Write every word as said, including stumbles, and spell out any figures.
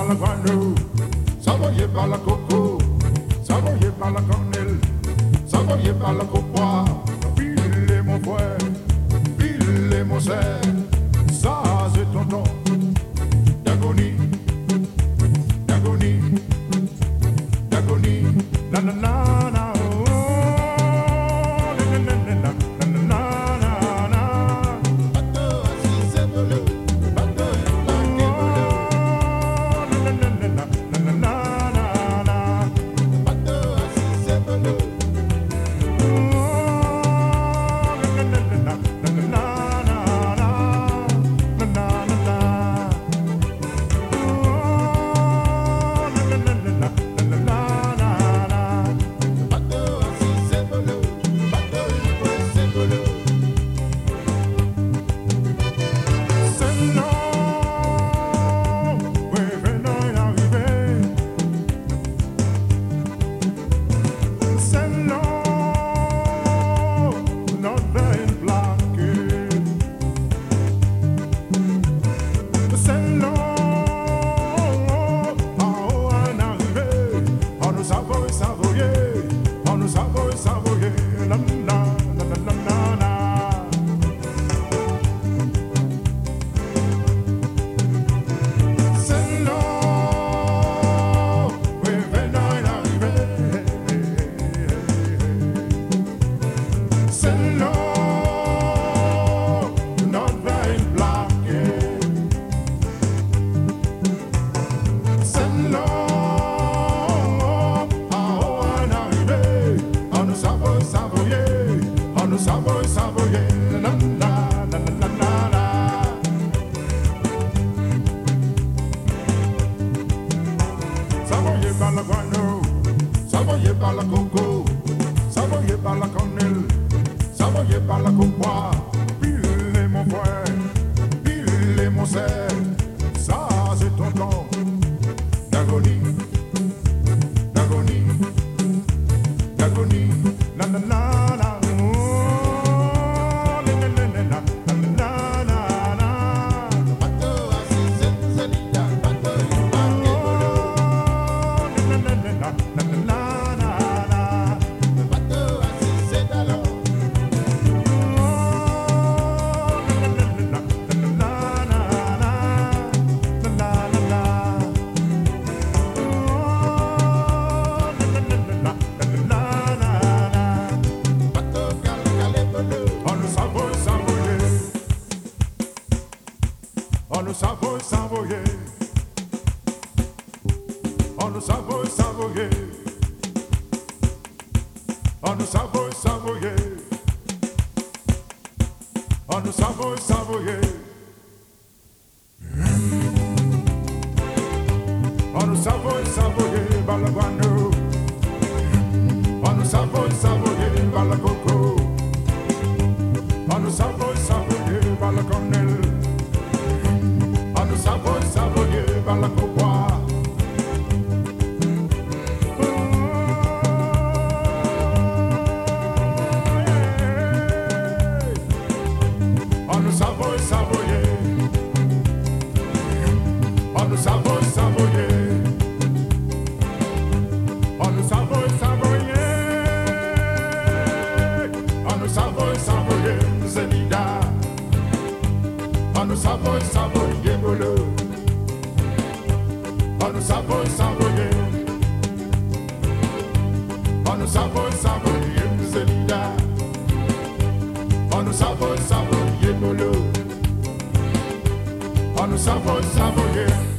la guano, savoyé par la coco, savoyé par la cannelle, savoyé par la copois, pile mon frère, pile mon sel, ça c'est ton temps d'agonie, d'agonie, d'agonie, na na na na. Savoyé par la coco, savoyé par la cannelle, savoyé par la copois, pile mon frère, pile mon sel, ça c'est ton temps d'agonie, d'agonie, d'agonie, na na na na. On nous savoie, savoyer. On nous savoie, savoyer. On nous savoie, savoyer. On nous savoie, savoyer. On nous savoie, savoyer, balaguano. On nous savoie, savoyer, balacoco. On nous savoie, savoyer, balaconnelle. Savoy, savoyé par la copois. On nous savoy, savoyé. On nous savoy, savoyé. On nous savoy, savoyé. On nous savoy, savoyé, Zénida. On nous savoy, savoyé, Bolo. On nous savoie, savoyer. On nous savoie, savoyer, Zélida. On nous savoie, savoyer, Bolo. On nous savoie, savoyer.